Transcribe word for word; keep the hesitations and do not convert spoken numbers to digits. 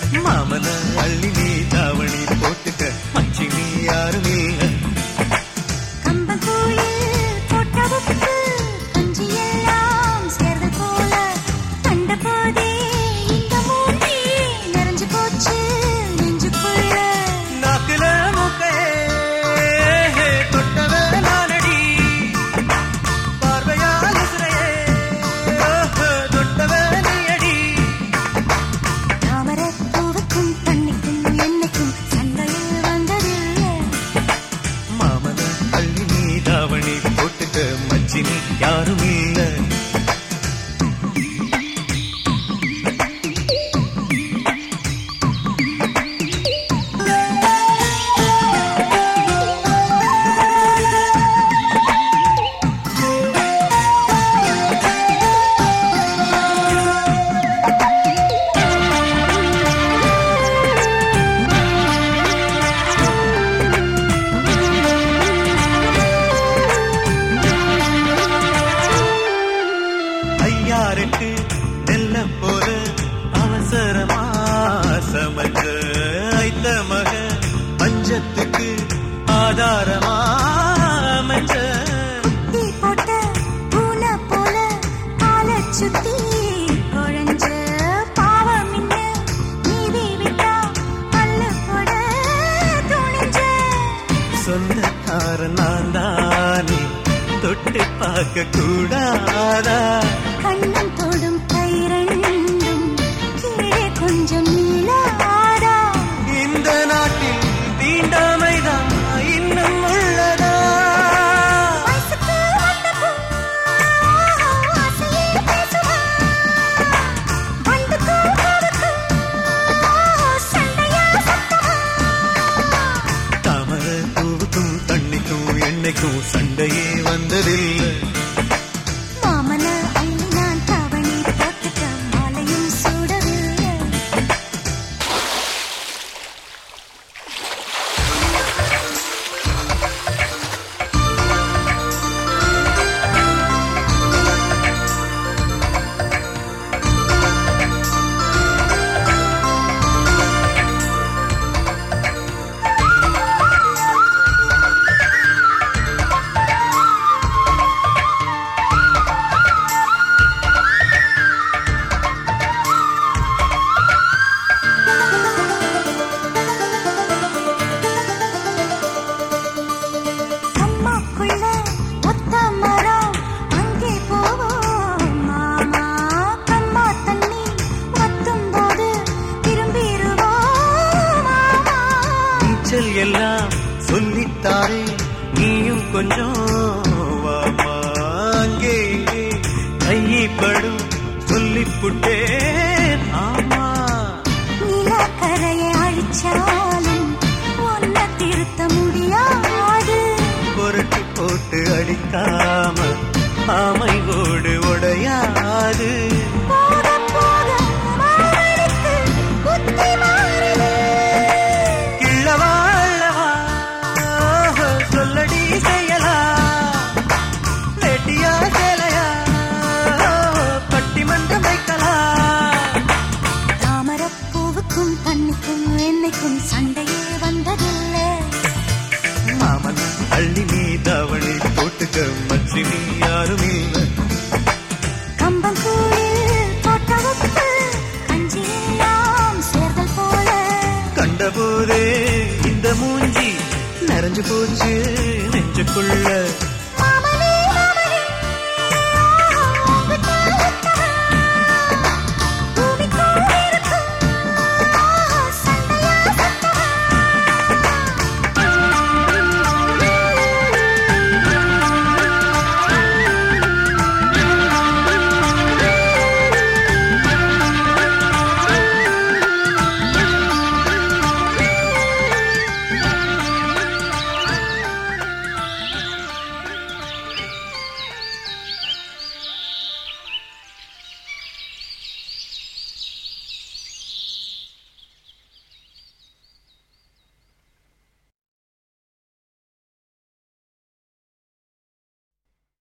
மாமன அள்ளி நீ தாவணி போட்டுக்க மச்சி நீ யாரும் இல்ல. கம்பங்கூழில் போட்ட உப்பு கஞ்சி எல்லாம் சேர்ந்து போல கண்ட போதே இந்த மூஞ்சி நிறைஞ்சு போச்சு நெஞ்சுக்குள்ள. நாக்குல மூக்கையே தொட்டவே நானடி பார்வையால் உசுரையே தொட்டவே நீயடி. தாமரை பூவுக்கும் தண்ணிக்கும் என்னைக்கும் சண்டையில் வந்ததில்லை. மாமன அள்ளி நீ தாவணி போட்டுக்க மச்சி நீ யாரும் இல்ல. ஐயாருக்கு நெல்ல போல அவசரமா சமைச்ச ஐத்த மக பஞ்சத்துக்கு ஆதாரமா அமைச்ச. குத்தி போட்ட பூனை போல காலை சுத்தி குழஞ்ச பாவம் இன்ன நீதி விட்டா பல்லு போட துணிஞ்ச. சொந்தக்கார நான் தானே தொட்டு பார்க்க கூடாதா. கண்ணம் தொடும் கை ரெண்டும் கீழே கொஞ்சம் நீளாதா. இந்த நாட்டில் தீண்டாமைதான் இன்னும் உள்ளதா. வயசுக்கு வந்த பூ ஆசையே பேசுவா. வண்டுக்கும் பூவுக்கும் சண்டையா சத்தமா. தாமரை பூவுக்கும் தண்ணிக்கும் எண்ணெய்க்கும் சண்டையே வந்ததில்லை. மாமன அள்ளி நான் தாவணி போட்டுக்க மாலையும் சூடவில்லை. அம்மாக்குள்ள ஒத்த மரம் அங்கே போவோம் மாமா. கம்மா தண்ணி வத்தும் போது திரும்பிடுவோம் மாமா. நீச்சல் எல்லாம் சொல்லித்தாரே நீயும் கொஞ்சம் வாமா. அங்கே இங்கே கைப்படும் சொல்லிப்புட்டேன் ஆமா. நிலக்கரையை அழிச்சாலும் ஒன்ன திருத்த முடியாது. புரட்டி போட்டு அடிக்காம ஆமை ஓடு உடையாது. போக போக மாமனுக்கு புத்தி மாறுது. கிள்ளவா அள்ளவா சொல்லடி செய்யலா. வேட்டியா சேலையா பட்டிமன்றம் வைக்கலாம். தாமரைப் பூவுக்கும் தண்ணிக்கும் என்னைக்கும் சண்டையே வந்ததில்லை. மாமன் அள்ளி நீ தாவணி போட்டுக்க மச்சி நீ யாரும் இல்ல. கம்பங்கூழில் போட்ட உப்பு கஞ்சி எல்லாம் சேர்தல் போல கண்டபோதே இந்த மூஞ்சி நிறைஞ்சு போச்சு நெஞ்சுக்குள்ள.